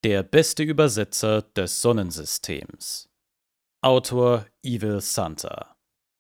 Der beste Übersetzer des Sonnensystems. Autor Evil Santa.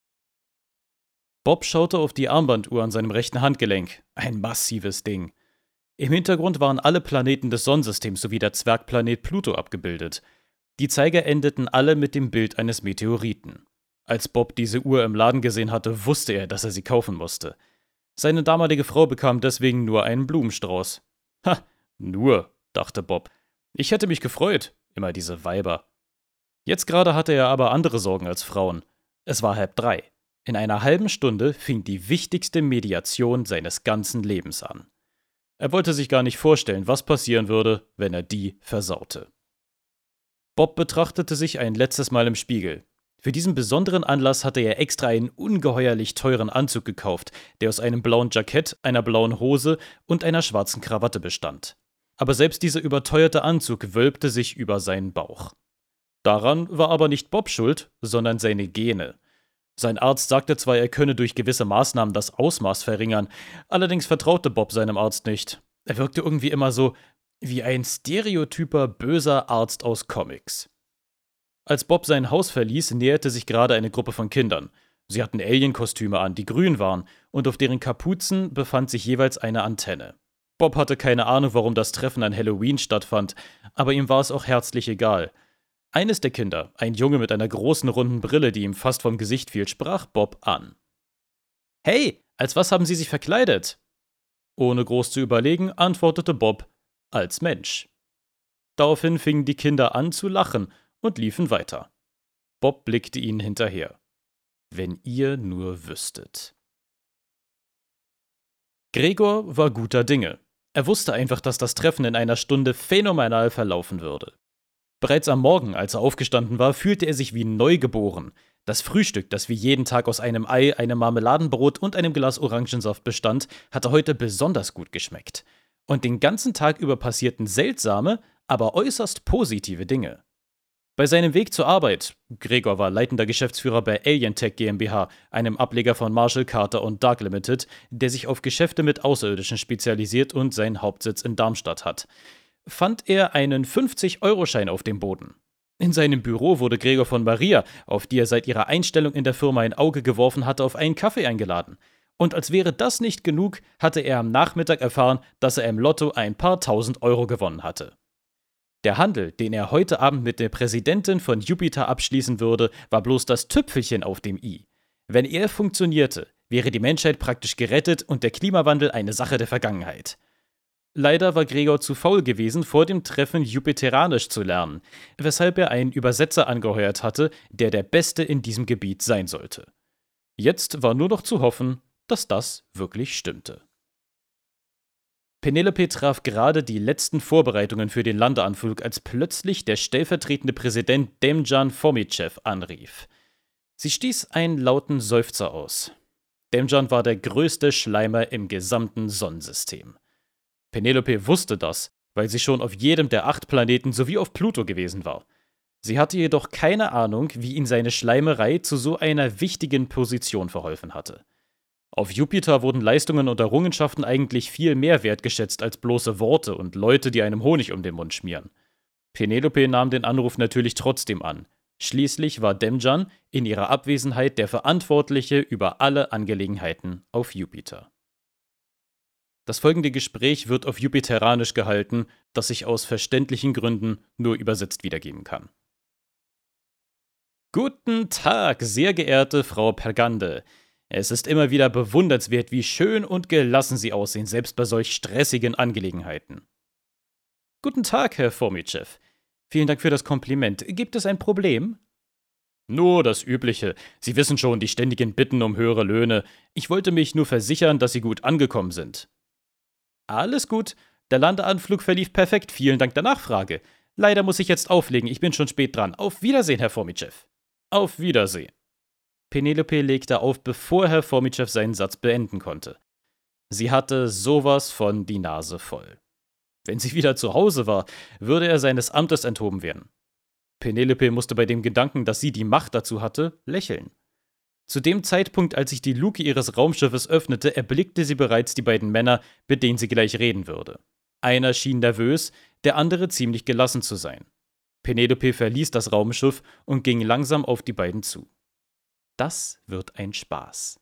Bob schaute auf die Armbanduhr an seinem rechten Handgelenk. Ein massives Ding. Im Hintergrund waren alle Planeten des Sonnensystems sowie der Zwergplanet Pluto abgebildet. Die Zeiger endeten alle mit dem Bild eines Meteoriten. Als Bob diese Uhr im Laden gesehen hatte, wusste er, dass er sie kaufen musste. Seine damalige Frau bekam deswegen nur einen Blumenstrauß. Ha, nur, dachte Bob. Ich hätte mich gefreut, immer diese Weiber. Jetzt gerade hatte er aber andere Sorgen als Frauen. Es war 2:30. In einer halben Stunde fing die wichtigste Mediation seines ganzen Lebens an. Er wollte sich gar nicht vorstellen, was passieren würde, wenn er die versaute. Bob betrachtete sich ein letztes Mal im Spiegel. Für diesen besonderen Anlass hatte er extra einen ungeheuerlich teuren Anzug gekauft, der aus einem blauen Jackett, einer blauen Hose und einer schwarzen Krawatte bestand. Aber selbst dieser überteuerte Anzug wölbte sich über seinen Bauch. Daran war aber nicht Bob schuld, sondern seine Gene. Sein Arzt sagte zwar, er könne durch gewisse Maßnahmen das Ausmaß verringern, allerdings vertraute Bob seinem Arzt nicht. Er wirkte irgendwie immer so wie ein stereotyper böser Arzt aus Comics. Als Bob sein Haus verließ, näherte sich gerade eine Gruppe von Kindern. Sie hatten Alien-Kostüme an, die grün waren, und auf deren Kapuzen befand sich jeweils eine Antenne. Bob hatte keine Ahnung, warum das Treffen an Halloween stattfand, aber ihm war es auch herzlich egal. Eines der Kinder, ein Junge mit einer großen runden Brille, die ihm fast vom Gesicht fiel, sprach Bob an. »Hey, als was haben Sie sich verkleidet?« Ohne groß zu überlegen, antwortete Bob, als Mensch. Daraufhin fingen die Kinder an zu lachen und liefen weiter. Bob blickte ihnen hinterher. Wenn ihr nur wüsstet. Gregor war guter Dinge. Er wusste einfach, dass das Treffen in einer Stunde phänomenal verlaufen würde. Bereits am Morgen, als er aufgestanden war, fühlte er sich wie neugeboren. Das Frühstück, das wie jeden Tag aus einem Ei, einem Marmeladenbrot und einem Glas Orangensaft bestand, hatte heute besonders gut geschmeckt. Und den ganzen Tag über passierten seltsame, aber äußerst positive Dinge. Bei seinem Weg zur Arbeit, Gregor war leitender Geschäftsführer bei Alientech GmbH, einem Ableger von Marshall, Carter und Dark Limited, der sich auf Geschäfte mit Außerirdischen spezialisiert und seinen Hauptsitz in Darmstadt hat, fand er einen 50-Euro-Schein auf dem Boden. In seinem Büro wurde Gregor von Maria, auf die er seit ihrer Einstellung in der Firma ein Auge geworfen hatte, auf einen Kaffee eingeladen. Und als wäre das nicht genug, hatte er am Nachmittag erfahren, dass er im Lotto ein paar tausend Euro gewonnen hatte. Der Handel, den er heute Abend mit der Präsidentin von Jupiter abschließen würde, war bloß das Tüpfelchen auf dem i. Wenn er funktionierte, wäre die Menschheit praktisch gerettet und der Klimawandel eine Sache der Vergangenheit. Leider war Gregor zu faul gewesen, vor dem Treffen Jupiterianisch zu lernen, weshalb er einen Übersetzer angeheuert hatte, der der Beste in diesem Gebiet sein sollte. Jetzt war nur noch zu hoffen, dass das wirklich stimmte. Penelope traf gerade die letzten Vorbereitungen für den Landeanflug, als plötzlich der stellvertretende Präsident Demjan Fomichev anrief. Sie stieß einen lauten Seufzer aus. Demjan war der größte Schleimer im gesamten Sonnensystem. Penelope wusste das, weil sie schon auf jedem der 8 Planeten sowie auf Pluto gewesen war. Sie hatte jedoch keine Ahnung, wie ihn seine Schleimerei zu so einer wichtigen Position verholfen hatte. Auf Jupiter wurden Leistungen und Errungenschaften eigentlich viel mehr wertgeschätzt als bloße Worte und Leute, die einem Honig um den Mund schmieren. Penelope nahm den Anruf natürlich trotzdem an. Schließlich war Demjan in ihrer Abwesenheit der Verantwortliche über alle Angelegenheiten auf Jupiter. Das folgende Gespräch wird auf Jupiterianisch gehalten, das ich aus verständlichen Gründen nur übersetzt wiedergeben kann. Guten Tag, sehr geehrte Frau Pergande. Es ist immer wieder bewundernswert, wie schön und gelassen Sie aussehen, selbst bei solch stressigen Angelegenheiten. Guten Tag, Herr Fomichev. Vielen Dank für das Kompliment. Gibt es ein Problem? Nur das Übliche. Sie wissen schon, die ständigen Bitten um höhere Löhne. Ich wollte mich nur versichern, dass Sie gut angekommen sind. Alles gut. Der Landeanflug verlief perfekt. Vielen Dank der Nachfrage. Leider muss ich jetzt auflegen. Ich bin schon spät dran. Auf Wiedersehen, Herr Fomichev. Auf Wiedersehen. Penelope legte auf, bevor Herr Fomichev seinen Satz beenden konnte. Sie hatte sowas von die Nase voll. Wenn sie wieder zu Hause war, würde er seines Amtes enthoben werden. Penelope musste bei dem Gedanken, dass sie die Macht dazu hatte, lächeln. Zu dem Zeitpunkt, als sich die Luke ihres Raumschiffes öffnete, erblickte sie bereits die beiden Männer, mit denen sie gleich reden würde. Einer schien nervös, der andere ziemlich gelassen zu sein. Penelope verließ das Raumschiff und ging langsam auf die beiden zu. Das wird ein Spaß.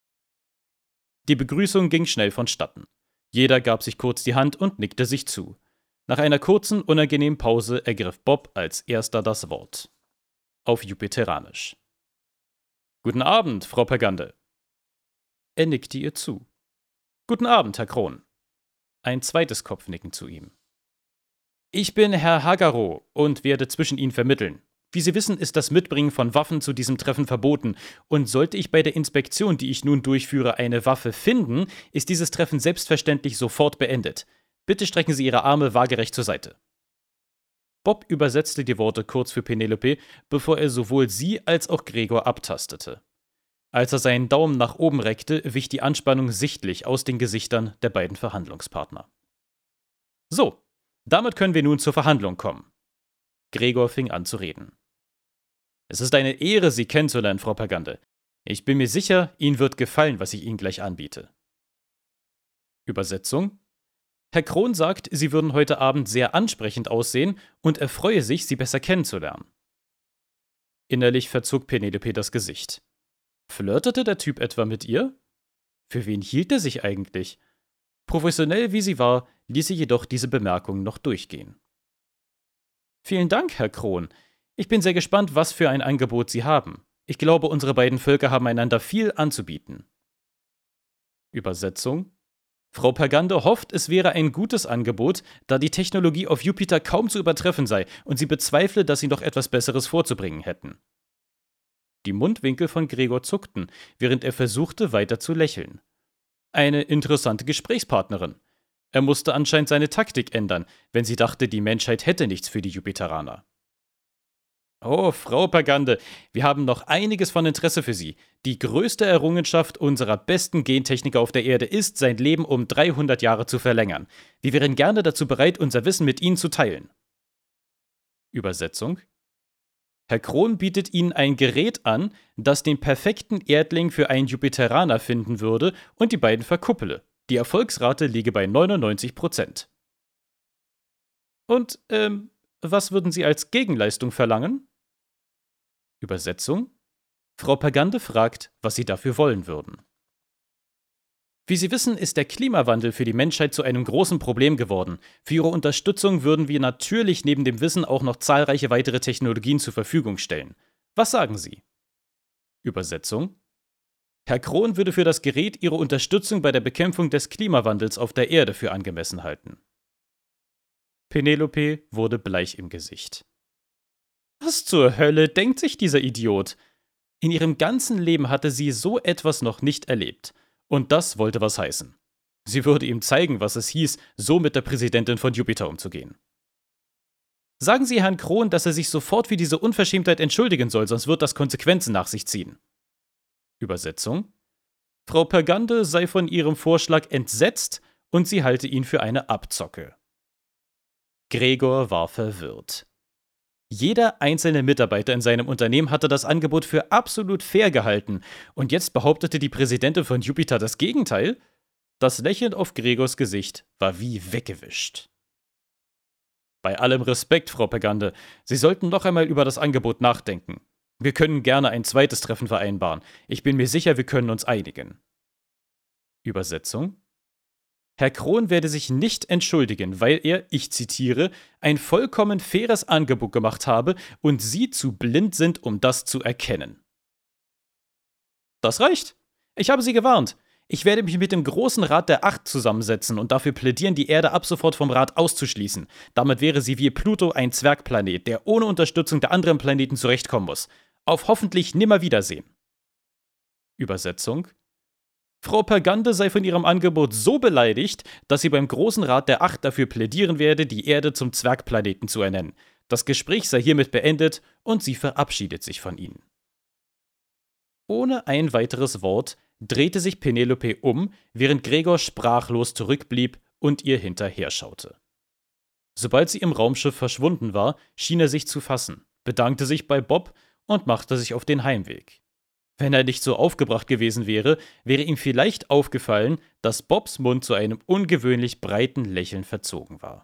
Die Begrüßung ging schnell vonstatten. Jeder gab sich kurz die Hand und nickte sich zu. Nach einer kurzen, unangenehmen Pause ergriff Bob als erster das Wort. Auf Jupiteranisch. »Guten Abend, Frau Pagande.« Er nickte ihr zu. »Guten Abend, Herr Kron.« Ein zweites Kopfnicken zu ihm. »Ich bin Herr Hagaro und werde zwischen Ihnen vermitteln. Wie Sie wissen, ist das Mitbringen von Waffen zu diesem Treffen verboten. Und sollte ich bei der Inspektion, die ich nun durchführe, eine Waffe finden, ist dieses Treffen selbstverständlich sofort beendet. Bitte strecken Sie Ihre Arme waagerecht zur Seite.« Bob übersetzte die Worte kurz für Penelope, bevor er sowohl sie als auch Gregor abtastete. Als er seinen Daumen nach oben reckte, wich die Anspannung sichtlich aus den Gesichtern der beiden Verhandlungspartner. »So, damit können wir nun zur Verhandlung kommen.« Gregor fing an zu reden. »Es ist eine Ehre, Sie kennenzulernen, Frau Pagande. Ich bin mir sicher, Ihnen wird gefallen, was ich Ihnen gleich anbiete.« Übersetzung: Herr Kron sagt, Sie würden heute Abend sehr ansprechend aussehen und er freue sich, Sie besser kennenzulernen. Innerlich verzog Penelope das Gesicht. Flirtete der Typ etwa mit ihr? Für wen hielt er sich eigentlich? Professionell wie sie war, ließ sie jedoch diese Bemerkung noch durchgehen. »Vielen Dank, Herr Kron. Ich bin sehr gespannt, was für ein Angebot Sie haben. Ich glaube, unsere beiden Völker haben einander viel anzubieten.« Übersetzung: Frau Pagande hofft, es wäre ein gutes Angebot, da die Technologie auf Jupiter kaum zu übertreffen sei und sie bezweifle, dass sie noch etwas Besseres vorzubringen hätten. Die Mundwinkel von Gregor zuckten, während er versuchte, weiter zu lächeln. Eine interessante Gesprächspartnerin. Er musste anscheinend seine Taktik ändern, wenn sie dachte, die Menschheit hätte nichts für die Jupiteraner. »Oh, Frau Pagande, wir haben noch einiges von Interesse für Sie. Die größte Errungenschaft unserer besten Gentechniker auf der Erde ist, sein Leben um 300 Jahre zu verlängern. Wir wären gerne dazu bereit, unser Wissen mit Ihnen zu teilen.« Übersetzung: Herr Kron bietet Ihnen ein Gerät an, das den perfekten Erdling für einen Jupiteraner finden würde und die beiden verkuppele. Die Erfolgsrate liege bei 99%. Und, was würden Sie als Gegenleistung verlangen? Übersetzung: Frau Pagande fragt, was Sie dafür wollen würden. Wie Sie wissen, ist der Klimawandel für die Menschheit zu einem großen Problem geworden. Für Ihre Unterstützung würden wir natürlich neben dem Wissen auch noch zahlreiche weitere Technologien zur Verfügung stellen. Was sagen Sie? Übersetzung: Herr Kron würde für das Gerät Ihre Unterstützung bei der Bekämpfung des Klimawandels auf der Erde für angemessen halten. Penelope wurde bleich im Gesicht. Was zur Hölle denkt sich dieser Idiot? In ihrem ganzen Leben hatte sie so etwas noch nicht erlebt. Und das wollte was heißen. Sie würde ihm zeigen, was es hieß, so mit der Präsidentin von Jupiter umzugehen. Sagen Sie Herrn Kron, dass er sich sofort für diese Unverschämtheit entschuldigen soll, sonst wird das Konsequenzen nach sich ziehen. Übersetzung: Frau Pagande sei von ihrem Vorschlag entsetzt und sie halte ihn für eine Abzocke. Gregor war verwirrt. Jeder einzelne Mitarbeiter in seinem Unternehmen hatte das Angebot für absolut fair gehalten und jetzt behauptete die Präsidentin von Jupiter das Gegenteil? Das Lächeln auf Gregors Gesicht war wie weggewischt. Bei allem Respekt, Frau Pagande, Sie sollten noch einmal über das Angebot nachdenken. Wir können gerne ein zweites Treffen vereinbaren. Ich bin mir sicher, wir können uns einigen. Übersetzung: Herr Kron werde sich nicht entschuldigen, weil er, ich zitiere, ein vollkommen faires Angebot gemacht habe und Sie zu blind sind, um das zu erkennen. Das reicht. Ich habe Sie gewarnt. Ich werde mich mit dem Großen Rat der Acht zusammensetzen und dafür plädieren, die Erde ab sofort vom Rat auszuschließen. Damit wäre sie wie Pluto ein Zwergplanet, der ohne Unterstützung der anderen Planeten zurechtkommen muss. Auf hoffentlich Nimmerwiedersehen. Übersetzung: Frau Pagande sei von ihrem Angebot so beleidigt, dass sie beim Großen Rat der Acht dafür plädieren werde, die Erde zum Zwergplaneten zu ernennen. Das Gespräch sei hiermit beendet und sie verabschiedet sich von ihnen. Ohne ein weiteres Wort drehte sich Penelope um, während Gregor sprachlos zurückblieb und ihr hinterher schaute. Sobald sie im Raumschiff verschwunden war, schien er sich zu fassen, bedankte sich bei Bob und machte sich auf den Heimweg. Wenn er nicht so aufgebracht gewesen wäre, wäre ihm vielleicht aufgefallen, dass Bobs Mund zu einem ungewöhnlich breiten Lächeln verzogen war.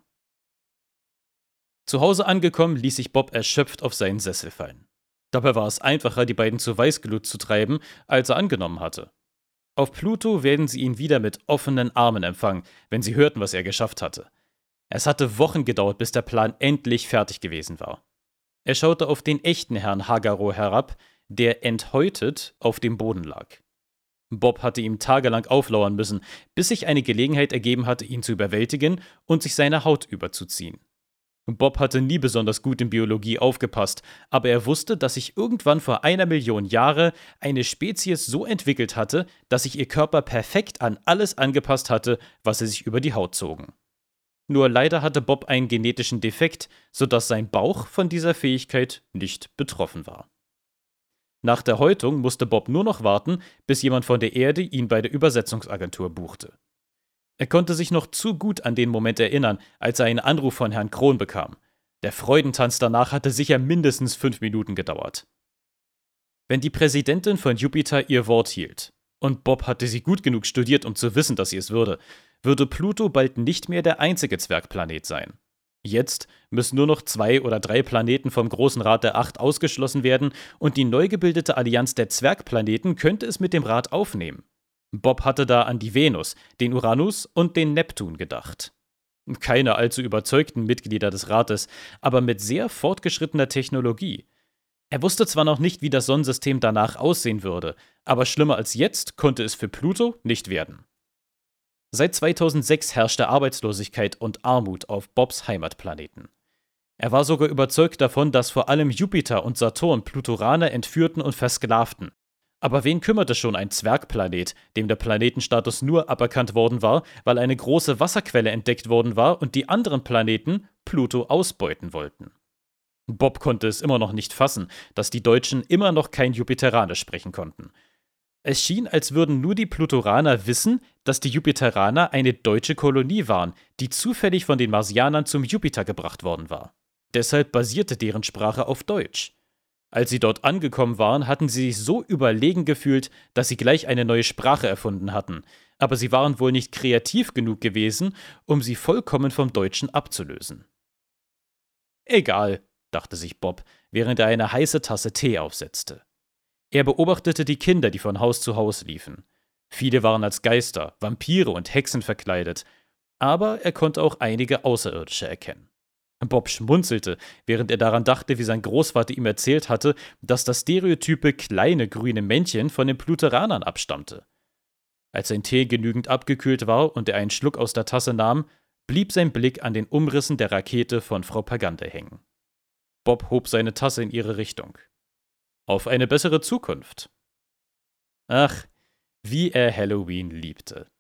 Zu Hause angekommen, ließ sich Bob erschöpft auf seinen Sessel fallen. Dabei war es einfacher, die beiden zur Weißglut zu treiben, als er angenommen hatte. Auf Pluto werden sie ihn wieder mit offenen Armen empfangen, wenn sie hörten, was er geschafft hatte. Es hatte Wochen gedauert, bis der Plan endlich fertig gewesen war. Er schaute auf den echten Herrn Hagaro herab, der enthäutet auf dem Boden lag. Bob hatte ihm tagelang auflauern müssen, bis sich eine Gelegenheit ergeben hatte, ihn zu überwältigen und sich seine Haut überzuziehen. Bob hatte nie besonders gut in Biologie aufgepasst, aber er wusste, dass sich irgendwann vor 1 Million Jahre eine Spezies so entwickelt hatte, dass sich ihr Körper perfekt an alles angepasst hatte, was sie sich über die Haut zogen. Nur leider hatte Bob einen genetischen Defekt, sodass sein Bauch von dieser Fähigkeit nicht betroffen war. Nach der Häutung musste Bob nur noch warten, bis jemand von der Erde ihn bei der Übersetzungsagentur buchte. Er konnte sich noch zu gut an den Moment erinnern, als er einen Anruf von Herrn Kron bekam. Der Freudentanz danach hatte sicher mindestens 5 Minuten gedauert. Wenn die Präsidentin von Jupiter ihr Wort hielt, und Bob hatte sie gut genug studiert, um zu wissen, dass sie es würde Pluto bald nicht mehr der einzige Zwergplanet sein. Jetzt müssen nur noch 2 oder 3 Planeten vom Großen Rat der 8 ausgeschlossen werden und die neu gebildete Allianz der Zwergplaneten könnte es mit dem Rat aufnehmen. Bob hatte da an die Venus, den Uranus und den Neptun gedacht. Keine allzu überzeugten Mitglieder des Rates, aber mit sehr fortgeschrittener Technologie. Er wusste zwar noch nicht, wie das Sonnensystem danach aussehen würde, aber schlimmer als jetzt konnte es für Pluto nicht werden. Seit 2006 herrschte Arbeitslosigkeit und Armut auf Bobs Heimatplaneten. Er war sogar überzeugt davon, dass vor allem Jupiter und Saturn Pluteraner entführten und versklavten. Aber wen kümmerte schon ein Zwergplanet, dem der Planetenstatus nur aberkannt worden war, weil eine große Wasserquelle entdeckt worden war und die anderen Planeten Pluto ausbeuten wollten? Bob konnte es immer noch nicht fassen, dass die Deutschen immer noch kein Jupiteranisch sprechen konnten. Es schien, als würden nur die Pluteraner wissen, dass die Jupiteraner eine deutsche Kolonie waren, die zufällig von den Marsianern zum Jupiter gebracht worden war. Deshalb basierte deren Sprache auf Deutsch. Als sie dort angekommen waren, hatten sie sich so überlegen gefühlt, dass sie gleich eine neue Sprache erfunden hatten, aber sie waren wohl nicht kreativ genug gewesen, um sie vollkommen vom Deutschen abzulösen. Egal, dachte sich Bob, während er eine heiße Tasse Tee aufsetzte. Er beobachtete die Kinder, die von Haus zu Haus liefen. Viele waren als Geister, Vampire und Hexen verkleidet, aber er konnte auch einige Außerirdische erkennen. Bob schmunzelte, während er daran dachte, wie sein Großvater ihm erzählt hatte, dass das stereotype kleine grüne Männchen von den Pluteranern abstammte. Als sein Tee genügend abgekühlt war und er einen Schluck aus der Tasse nahm, blieb sein Blick an den Umrissen der Rakete von Frau Pagante hängen. Bob hob seine Tasse in ihre Richtung. Auf eine bessere Zukunft. Ach, wie er Halloween liebte.